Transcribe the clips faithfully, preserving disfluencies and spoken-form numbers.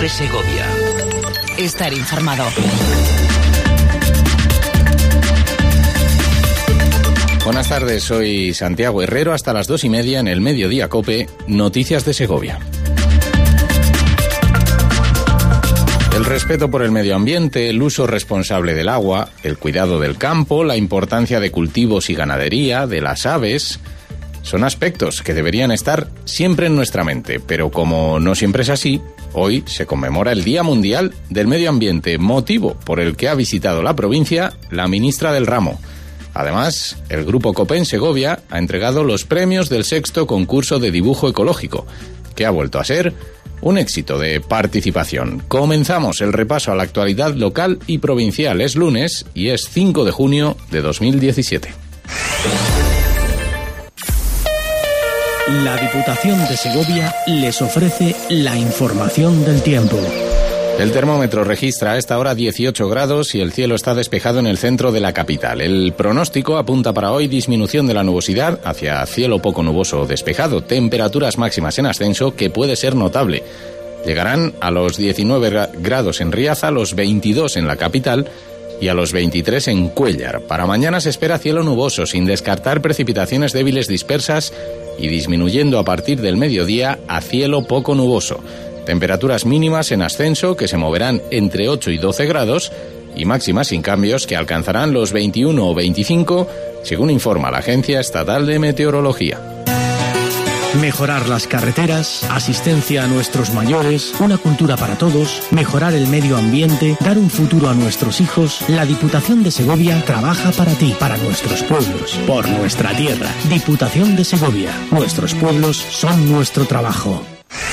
COPE Segovia. Estar informado. Buenas tardes, soy Santiago Herrero. Hasta las dos y media en el Mediodía COPE, Noticias de Segovia. El respeto por el medio ambiente, el uso responsable del agua, el cuidado del campo, la importancia de cultivos y ganadería, de las aves, son aspectos que deberían estar siempre en nuestra mente, pero como no siempre es así, hoy se conmemora el Día Mundial del Medio Ambiente, motivo por el que ha visitado la provincia la ministra del ramo. Además, el Grupo COPE en Segovia ha entregado los premios del sexto concurso de dibujo ecológico, que ha vuelto a ser un éxito de participación. Comenzamos el repaso a la actualidad local y provincial. Es lunes y es cinco de junio de dos mil diecisiete. La Diputación de Segovia les ofrece la información del tiempo. El termómetro registra a esta hora dieciocho grados y el cielo está despejado en el centro de la capital. El pronóstico apunta para hoy disminución de la nubosidad hacia cielo poco nuboso o despejado, temperaturas máximas en ascenso que puede ser notable. Llegarán a los diecinueve grados en Riaza, a los veintidós en la capital y a los veintitrés en Cuéllar. Para mañana se espera cielo nuboso, sin descartar precipitaciones débiles dispersas y disminuyendo a partir del mediodía a cielo poco nuboso. Temperaturas mínimas en ascenso que se moverán entre ocho y doce grados y máximas sin cambios que alcanzarán los veintiuno o veinticinco, según informa la Agencia Estatal de Meteorología. Mejorar las carreteras, asistencia a nuestros mayores, una cultura para todos, mejorar el medio ambiente, dar un futuro a nuestros hijos. La Diputación de Segovia trabaja para ti, para nuestros pueblos, por nuestra tierra. Diputación de Segovia. Nuestros pueblos son nuestro trabajo.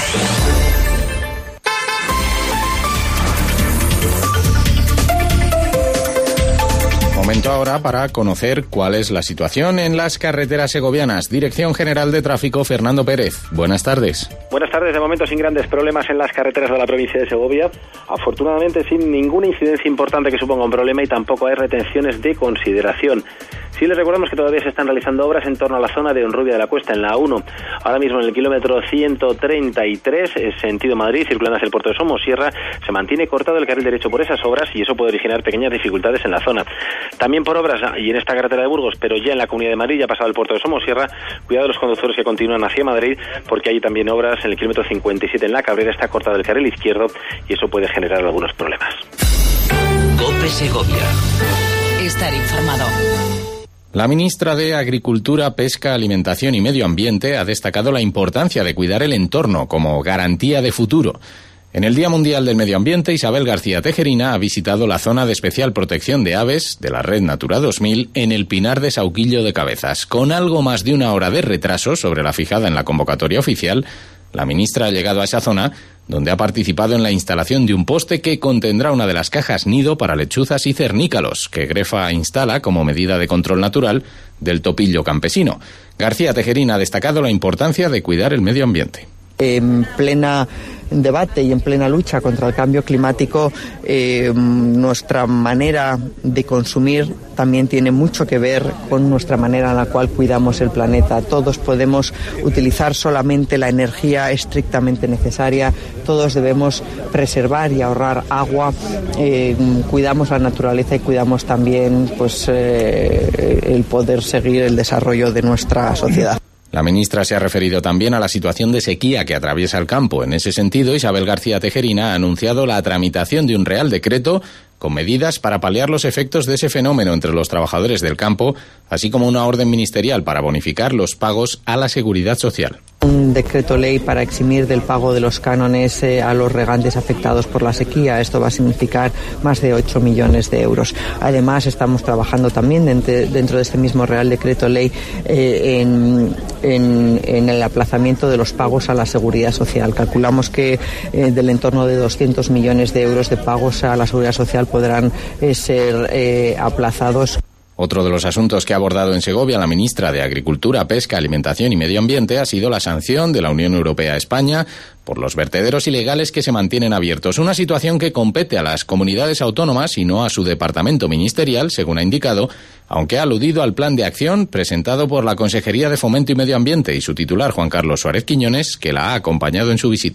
Momento ahora para conocer cuál es la situación en las carreteras segovianas. Dirección General de Tráfico, Fernando Pérez. Buenas tardes. Buenas tardes. De momento sin grandes problemas en las carreteras de la provincia de Segovia. Afortunadamente sin ninguna incidencia importante que suponga un problema y tampoco hay retenciones de consideración. Sí les recordamos que todavía se están realizando obras en torno a la zona de Honrubia de la Cuesta, en la A uno. Ahora mismo en el kilómetro ciento treinta y tres, sentido Madrid, circulando hacia el puerto de Somosierra, se mantiene cortado el carril derecho por esas obras y eso puede originar pequeñas dificultades en la zona. También por obras, y en esta carretera de Burgos, pero ya en la Comunidad de Madrid, ya pasado el puerto de Somosierra, cuidado los conductores que continúan hacia Madrid, porque hay también obras en el kilómetro cincuenta y siete en la Cabrera, está cortado el carril izquierdo y eso puede generar algunos problemas. COPE Segovia. Estar informado. La ministra de Agricultura, Pesca, Alimentación y Medio Ambiente ha destacado la importancia de cuidar el entorno como garantía de futuro. En el Día Mundial del Medio Ambiente, Isabel García Tejerina ha visitado la zona de especial protección de aves de la Red Natura dos mil en el Pinar de Sauquillo de Cabezas. Con algo más de una hora de retraso sobre la fijada en la convocatoria oficial, la ministra ha llegado a esa zona, donde ha participado en la instalación de un poste que contendrá una de las cajas nido para lechuzas y cernícalos, que Grefa instala como medida de control natural del topillo campesino. García Tejerina ha destacado la importancia de cuidar el medio ambiente. En plena debate y en plena lucha contra el cambio climático, eh, nuestra manera de consumir también tiene mucho que ver con nuestra manera en la cual cuidamos el planeta. Todos podemos utilizar solamente la energía estrictamente necesaria, todos debemos preservar y ahorrar agua, eh, cuidamos la naturaleza y cuidamos también pues, eh, el poder seguir el desarrollo de nuestra sociedad. La ministra se ha referido también a la situación de sequía que atraviesa el campo. En ese sentido, Isabel García Tejerina ha anunciado la tramitación de un Real Decreto con medidas para paliar los efectos de ese fenómeno entre los trabajadores del campo, así como una orden ministerial para bonificar los pagos a la Seguridad Social. Un decreto ley para eximir del pago de los cánones eh, a los regantes afectados por la sequía. Esto va a significar más de ocho millones de euros. Además, estamos trabajando también dentro, dentro de este mismo Real Decreto ley eh, en, en, en el aplazamiento de los pagos a la Seguridad Social. Calculamos que eh, del entorno de doscientos millones de euros de pagos a la Seguridad Social podrán eh, ser eh, aplazados. Otro de los asuntos que ha abordado en Segovia la ministra de Agricultura, Pesca, Alimentación y Medio Ambiente ha sido la sanción de la Unión Europea a España por los vertederos ilegales que se mantienen abiertos. Una situación que compete a las comunidades autónomas y no a su departamento ministerial, según ha indicado, aunque ha aludido al plan de acción presentado por la Consejería de Fomento y Medio Ambiente y su titular, Juan Carlos Suárez Quiñones, que la ha acompañado en su visita.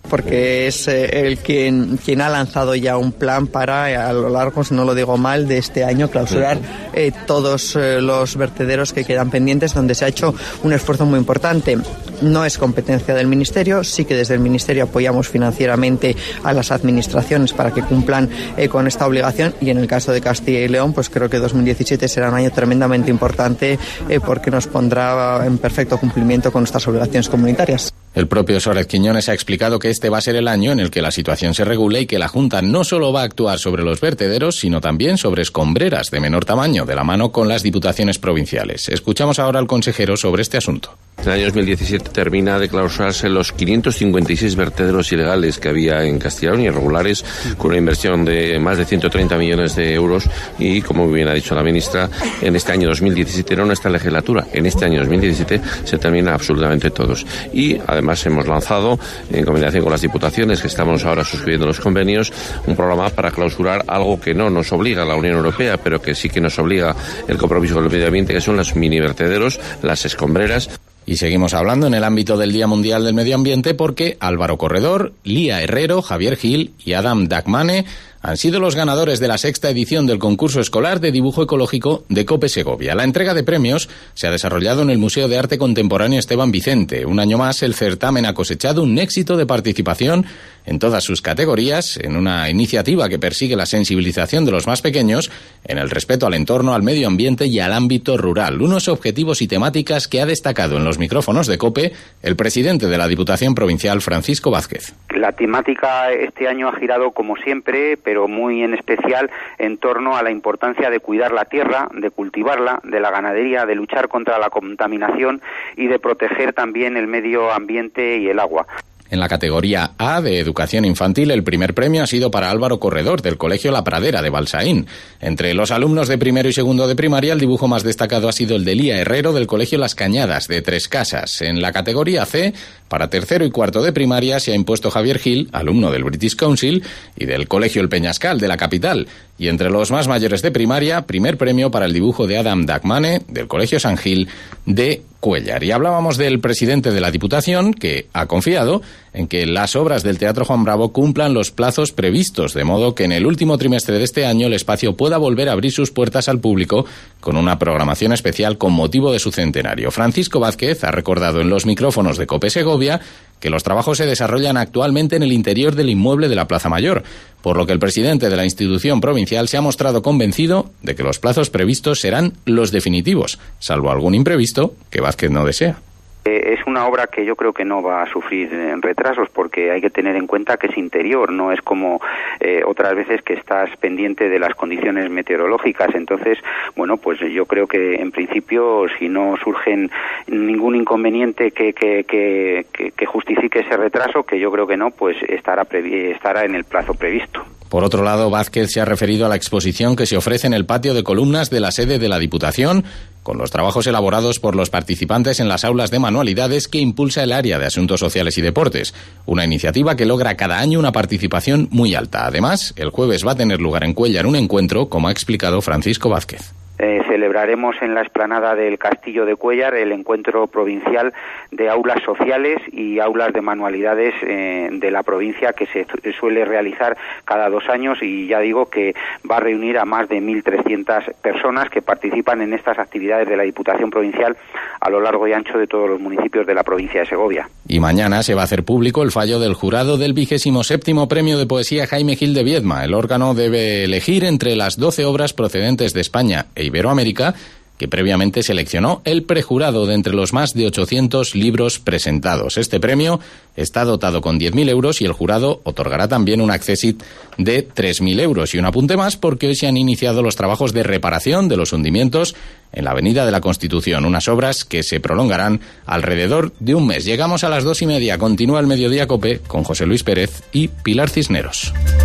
porque es eh, el quien, quien ha lanzado ya un plan para, eh, a lo largo, si no lo digo mal, de este año clausurar eh, todos eh, los vertederos que quedan pendientes, donde se ha hecho un esfuerzo muy importante. No es competencia del Ministerio, sí que desde el Ministerio apoyamos financieramente a las administraciones para que cumplan eh, con esta obligación, y en el caso de Castilla y León, pues creo que dos mil diecisiete será un año tremendamente importante eh, porque nos pondrá en perfecto cumplimiento con nuestras obligaciones comunitarias. El propio Suárez Quiñones ha explicado que este va a ser el año en el que la situación se regule y que la Junta no solo va a actuar sobre los vertederos, sino también sobre escombreras de menor tamaño, de la mano con las diputaciones provinciales. Escuchamos ahora al consejero sobre este asunto. En el año dos mil diecisiete termina de clausurarse los quinientos cincuenta y seis vertederos ilegales que había en Castilla y León, irregulares, con una inversión de más de ciento treinta millones de euros, y, como bien ha dicho la ministra, en este año dos mil diecisiete, no en esta legislatura, en este año dos mil diecisiete se terminan absolutamente todos. Y además hemos lanzado, en combinación con las diputaciones, que estamos ahora suscribiendo los convenios, un programa para clausurar algo que no nos obliga a la Unión Europea, pero que sí que nos obliga el compromiso con el medio ambiente, que son los mini vertederos, las escombreras. Y seguimos hablando en el ámbito del Día Mundial del Medio Ambiente porque Álvaro Corredor, Lía Herrero, Javier Gil y Adam Dagmane han sido los ganadores de la sexta edición del concurso escolar de dibujo ecológico de COPE Segovia. La entrega de premios se ha desarrollado en el Museo de Arte Contemporáneo Esteban Vicente. Un año más, el certamen ha cosechado un éxito de participación en todas sus categorías, en una iniciativa que persigue la sensibilización de los más pequeños en el respeto al entorno, al medio ambiente y al ámbito rural. Unos objetivos y temáticas que ha destacado en los micrófonos de COPE el presidente de la Diputación Provincial, Francisco Vázquez. La temática este año ha girado, como siempre, pero muy en especial en torno a la importancia de cuidar la tierra, de cultivarla, de la ganadería, de luchar contra la contaminación y de proteger también el medio ambiente y el agua. En la categoría A de Educación Infantil, el primer premio ha sido para Álvaro Corredor, del Colegio La Pradera de Balsaín. Entre los alumnos de primero y segundo de primaria, el dibujo más destacado ha sido el de Lía Herrero, del Colegio Las Cañadas de Tres Casas. En la categoría C, para tercero y cuarto de primaria, se ha impuesto Javier Gil, alumno del British Council y del Colegio El Peñascal de la capital. Y entre los más mayores de primaria, primer premio para el dibujo de Adam Dagmane, del Colegio San Gil de Cuéllar. Y hablábamos del presidente de la Diputación, que ha confiado en que las obras del Teatro Juan Bravo cumplan los plazos previstos, de modo que en el último trimestre de este año el espacio pueda volver a abrir sus puertas al público con una programación especial con motivo de su centenario. Francisco Vázquez ha recordado en los micrófonos de COPE Segovia que los trabajos se desarrollan actualmente en el interior del inmueble de la Plaza Mayor, por lo que el presidente de la institución provincial se ha mostrado convencido de que los plazos previstos serán los definitivos, salvo algún imprevisto que Vázquez no desea. Es una obra que yo creo que no va a sufrir retrasos, porque hay que tener en cuenta que es interior, no es como eh, otras veces que estás pendiente de las condiciones meteorológicas. Entonces, bueno, pues yo creo que en principio, si no surgen ningún inconveniente que que, que, que, que justifique ese retraso, que yo creo que no, pues estará previ- estará en el plazo previsto. Por otro lado, Vázquez se ha referido a la exposición que se ofrece en el patio de columnas de la sede de la Diputación, con los trabajos elaborados por los participantes en las aulas de manualidades que impulsa el área de Asuntos Sociales y Deportes, una iniciativa que logra cada año una participación muy alta. Además, el jueves va a tener lugar en Cuéllar un encuentro, como ha explicado Francisco Vázquez. Eh, celebraremos en la explanada del Castillo de Cuéllar el encuentro provincial de aulas sociales y aulas de manualidades eh, de la provincia, que se suele realizar cada dos años, y ya digo que va a reunir a más de mil trescientas personas que participan en estas actividades de la Diputación Provincial a lo largo y ancho de todos los municipios de la provincia de Segovia. Y mañana se va a hacer público el fallo del jurado del vigésimo séptimo Premio de Poesía Jaime Gil de Viedma. El órgano debe elegir entre las doce obras procedentes de España e Iberoamérica que previamente seleccionó el prejurado de entre los más de ochocientos libros presentados. Este premio está dotado con diez mil euros y el jurado otorgará también un accésit de tres mil euros. Y un apunte más, porque hoy se han iniciado los trabajos de reparación de los hundimientos en la Avenida de la Constitución, unas obras que se prolongarán alrededor de un mes. Llegamos a las dos y media. Continúa el Mediodía COPE con José Luis Pérez y Pilar Cisneros.